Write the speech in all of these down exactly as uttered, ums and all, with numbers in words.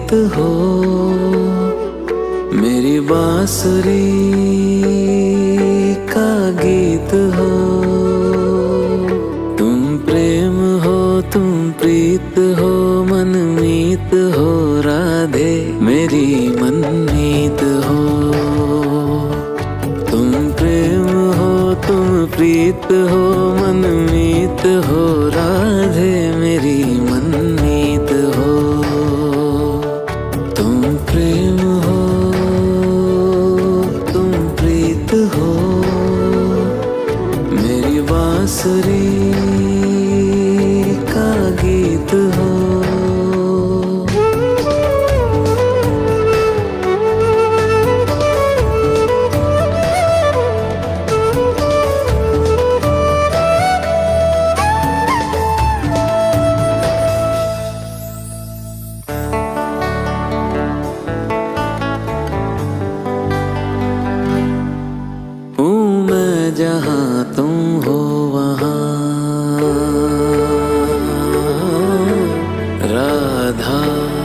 गीत हो, मेरी बांसुरी का गीत हो। तुम प्रेम हो, तुम प्रीत हो, मनमीत हो राधे मेरी मनमीत हो। तुम प्रेम हो, तुम प्रीत हो, मनमीत हो राधे मेरी मनमीत हो। तुम प्रेम हो, तुम प्रीत हो, मेरी बांसुरी का गीत हो। हूँ मैं जहाँ तुम हो वहाँ, राधा।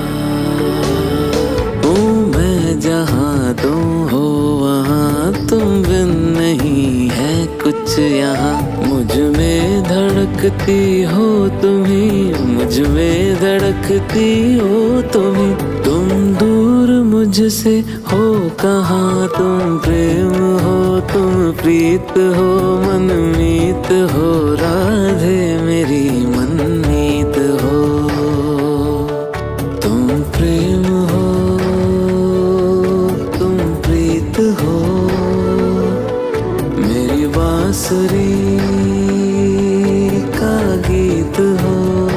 हूँ मैं जहाँ तुम हो वहाँ, तुम बिन नहीं है कुछ यहाँ। मुझ में धड़कती हो तुम्ही, मुझ में धड़कती हो तुम्ही। तुम दूर मुझसे हो कहाँ, तुम प्रेम हो, तुम प्रीत हो, मनमीत हो राधे मेरी मनमीत हो। तुम प्रेम हो, तुम प्रीत हो, मेरी बांसुरी का गीत हो।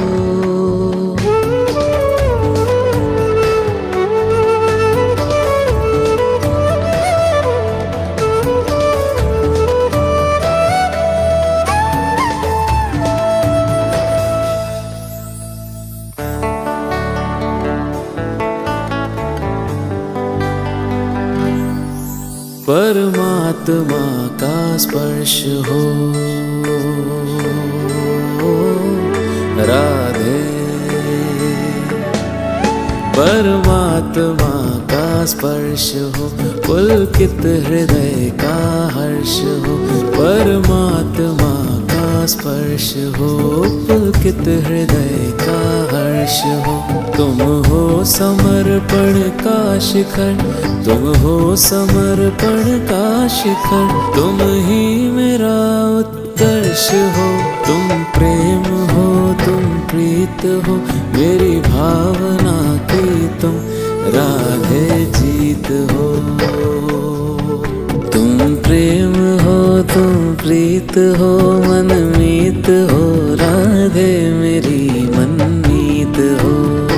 परमात्मा का स्पर्श हो राधे, परमात्मा का स्पर्श हो, पुलकित हृदय का हर्ष हो। परमात्मा का स्पर्श हो, पुलकित हृदय का हर्ष हो। तुम हो समर्पण का शिखर, तुम हो समर्पण का शिखर, तुम ही मेरा उत्कर्ष हो। तुम प्रेम हो, तुम प्रीत हो, मेरी भावना की तुम राधे जीत हो। तुम प्रेम हो, तुम प्रीत हो, मनमीत हो राधे मेरी मनमीत हो।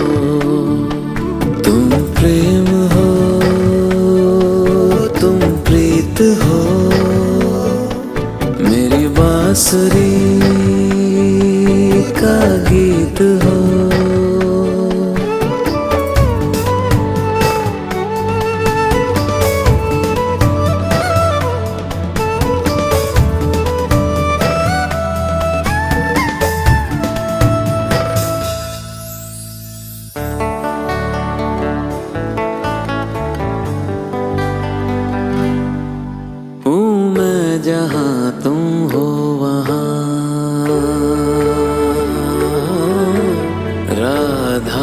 तुम प्रेम हो, तुम प्रीत हो, मेरी बांसुरी का गीत हो। हूँ मैं जहाँ तुम हो वहाँ, राधा।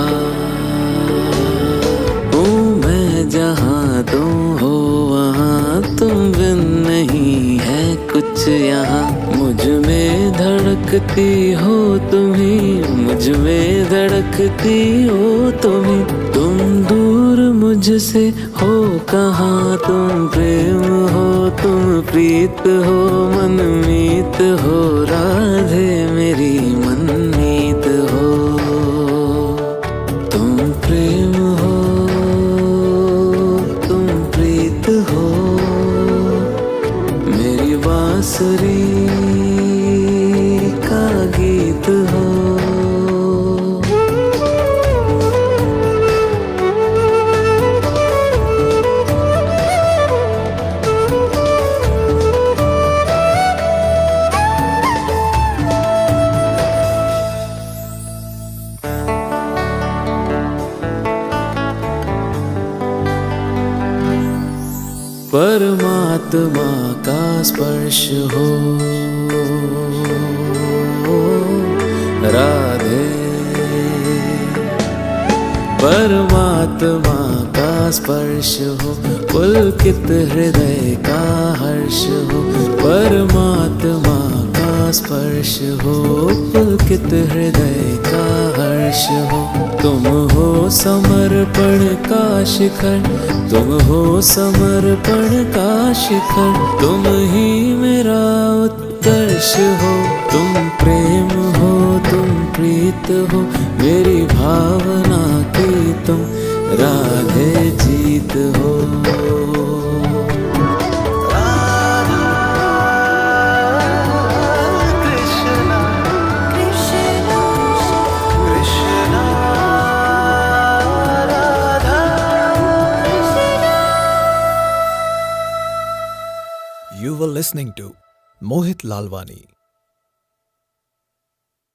हूँ मैं जहाँ तुम हो वहाँ, तुम बिन नहीं है कुछ यहाँ। मुझ में धड़कती हो तुम्ही, मुझ में धड़कती हो तुम्ही। तुम दूर मुझसे हो कहाँ, तुम प्रेम हो, तुम प्रीत हो, मनमीत हो राधे मेरी मनमीत हो। तुम प्रेम हो, तुम प्रीत हो, मेरी बांसुरी का गीत हो। परमात्मा का स्पर्श हो। राधे परमात्मा का स्पर्श हो, पुलकित हृदय का हर्ष हो। परमात्मा का स्पर्श हो, पुलकित हृदय का हर्ष हो। तुम हो समर्पण का शिखर, तुम हो समर्पण का शिखर। तुम ही मेरा उत्कर्ष हो। तुम प्रेम हो, तुम प्रीत हो, मेरी भावना की तुम राधे जीत हो। You were listening to Mohit Lalwani.